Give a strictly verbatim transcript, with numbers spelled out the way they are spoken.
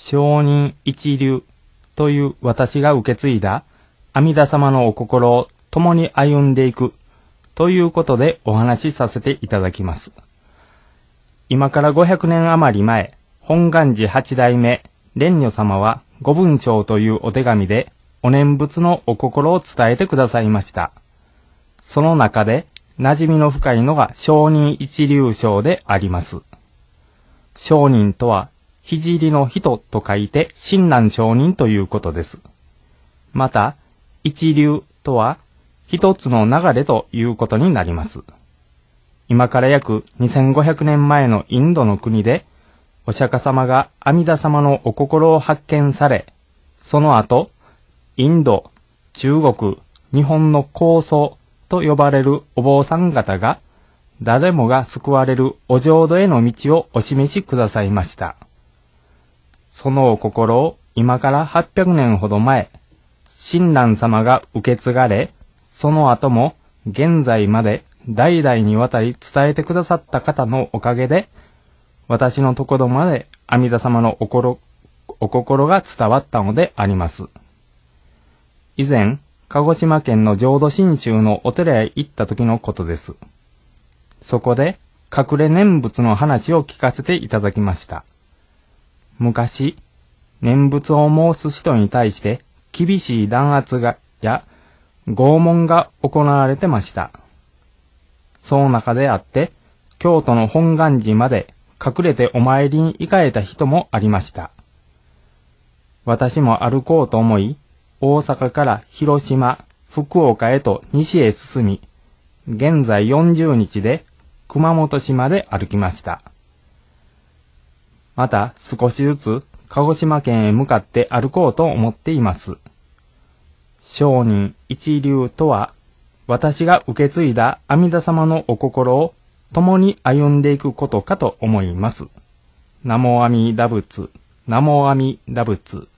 上人一流という私が受け継いだ阿弥陀様のお心を共に歩んでいくということでお話しさせていただきます。今からごひゃくねん余り前、本願寺八代目蓮如様はご文章というお手紙でお念仏のお心を伝えてくださいました。その中で馴染みの深いのが上人一流章であります。上人とは聖の人と書いて親鸞上人ということです。また、一流とは一つの流れということになります。今から約にせんごひゃくねんまえのインドの国で、お釈迦様が阿弥陀様のお心を発見され、その後、インド、中国、日本の高僧と呼ばれるお坊さん方が、誰もが救われるお浄土への道をお示しくださいました。そのお心を今からはっぴゃくねんほど前、親鸞様が受け継がれ、その後も現在まで代々にわたり伝えてくださった方のおかげで、私のところまで阿弥陀様のお心、お心が伝わったのであります。以前、鹿児島県の浄土真宗のお寺へ行った時のことです。そこで隠れ念仏の話を聞かせていただきました。昔、念仏を申す人に対して厳しい弾圧がや拷問が行われてました。その中であって、京都の本願寺まで隠れてお参りに行かれた人もありました。私も歩こうと思い、大阪から広島、福岡へと西へ進み、現在よんじゅうにちで熊本市まで歩きました。また少しずつ鹿児島県へ向かって歩こうと思っています。上人一流とは、私が受け継いだ阿弥陀様のお心を共に歩んでいくことかと思います。ナモ阿弥陀仏、ナモ阿弥陀仏。